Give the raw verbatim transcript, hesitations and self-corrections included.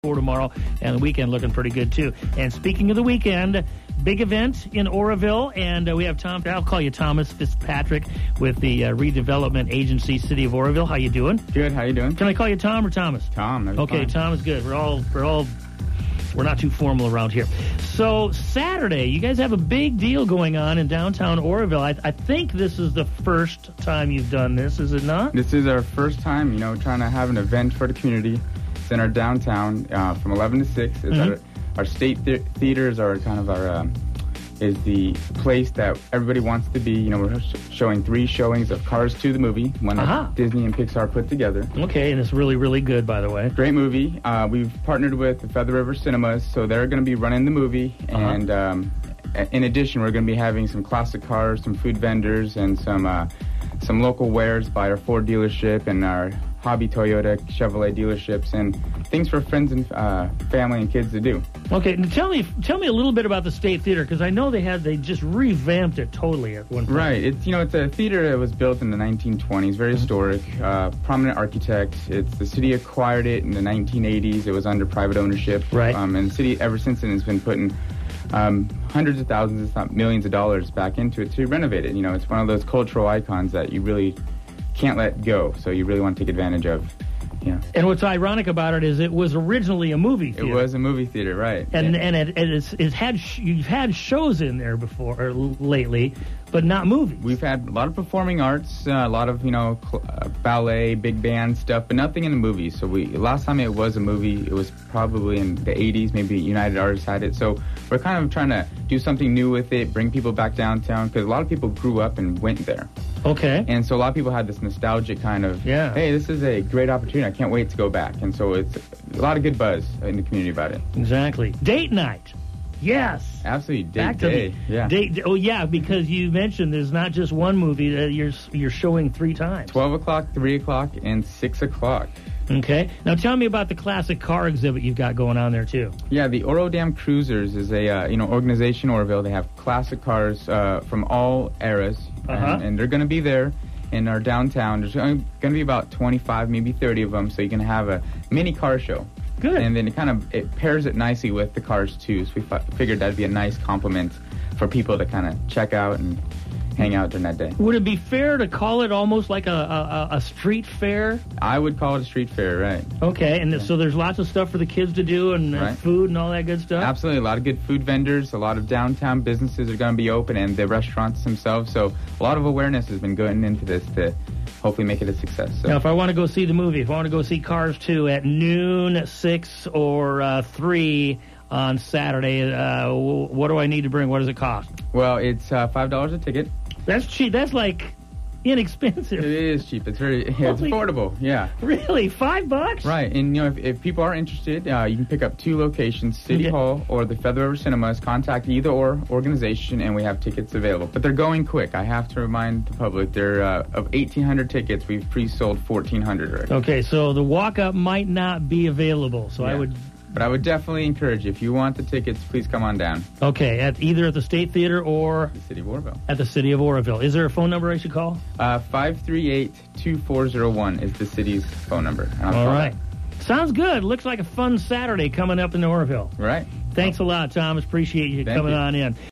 for tomorrow, and the weekend looking pretty good too. And speaking of the weekend, big event in Oroville, and uh, we have Tom. I'll call you Thomas Fitzpatrick with the uh, redevelopment agency, City of Oroville. How you doing? Good. How you doing? Can I call you Tom or Thomas? Tom. Okay, fine. Tom is good. We're all we're all we're not too formal around here. So Saturday, you guys have a big deal going on in downtown Oroville. I, I think this is the first time you've done this, is it not? This is our first time, you know, trying to have an event for the community. It's in our downtown uh, from eleven to six. It's Mm-hmm. our, our state th- theaters are kind of our um, is the place that everybody wants to be. You know, we're sh- showing three showings of Cars two, the movie, one Uh-huh. that Disney and Pixar put together. Okay, and it's really, really good, by the way. Great movie. Uh, we've partnered with the Feather River Cinemas, so they're going to be running the movie. Uh-huh. And um, in addition, we're going to be having some classic cars, some food vendors, and some uh, some local wares by our Ford dealership and our Hobby Toyota Chevrolet dealerships, and things for friends and uh, family and kids to do. Okay, now tell me tell me a little bit about the State Theater, because I know they had they just revamped it totally at one point. Right. It's you know it's a theater that was built in the nineteen twenties, very historic, uh, prominent architect. It's the city acquired it in the nineteen eighties. It was under private ownership. Right. Um, and the city ever since then has been putting um, hundreds of thousands, if not millions of dollars back into it to renovate it. You know, it's one of those cultural icons that you really can't let go, so you really want to take advantage of. Yeah. And what's ironic about it is it was originally a movie theater. It was a movie theater, right? And yeah. and it, it it's, it's had sh- you've had shows in there before or l- lately, but not movies. We've had a lot of performing arts, uh, a lot of you know cl- uh, ballet, big band stuff, but nothing in the movies. So we last time it was a movie, it was probably in the eighties. Maybe United Artists had it. So we're kind of trying to do something new with it, bring people back downtown, because a lot of people grew up and went there. Okay. And so a lot of people had this nostalgic kind of, Yeah. hey, this is a great opportunity. I can't wait to go back. And so it's a lot of good buzz in the community about it. Exactly. Date night. Yes. Absolutely. Day Back to day. the Yeah. date. Oh yeah, because you mentioned there's not just one movie that you're you're showing three times. twelve o'clock, three o'clock, and six o'clock. Okay. Now tell me about the classic car exhibit you've got going on there too. Yeah, the Oro Dam Cruisers is a uh, you know organization in Oroville. They have classic cars uh, from all eras, Uh-huh. and, and they're going to be there in our downtown. There's going to be about twenty-five, maybe thirty of them, so you can have a mini car show. Good. And then it kind of it pairs it nicely with the Cars too. So we fi- figured that'd be a nice compliment for people to kind of check out and hang out during that day. Would it be fair to call it almost like a a, a street fair? I would call it a street fair, right? Okay, and so there's lots of stuff for the kids to do and uh, Right. food and all that good stuff? Absolutely. A lot of good food vendors, a lot of downtown businesses are going to be open, and the restaurants themselves. So a lot of awareness has been going into this to hopefully make it a success. So. Now, if I want to go see the movie, if I want to go see Cars two at noon, six, or uh, three on Saturday, uh, w- what do I need to bring? What does it cost? Well, it's uh, five dollars a ticket. That's cheap. That's like inexpensive. It is cheap. It's very it's Holy- affordable. Yeah. Really? Five bucks? Right. And, you know, if, if people are interested, uh, you can pick up two locations, City Yeah. Hall or the Feather River Cinemas. Contact either or organization, and we have tickets available. But they're going quick. I have to remind the public, they're uh, of eighteen hundred tickets, we've pre-sold fourteen hundred already. Okay, so the walk-up might not be available, so I Yeah. would... But I would definitely encourage you, if you want the tickets, please come on down. Okay, at either at the State Theater or The City of Oroville. at the City of Oroville. Is there a phone number I should call? Uh, five three eight, two four zero one is the city's phone number. And I'll All call right. Sounds good. Looks like a fun Saturday coming up in Oroville. that. Right. Thanks a lot, Thomas. Appreciate you Thank coming you. on in.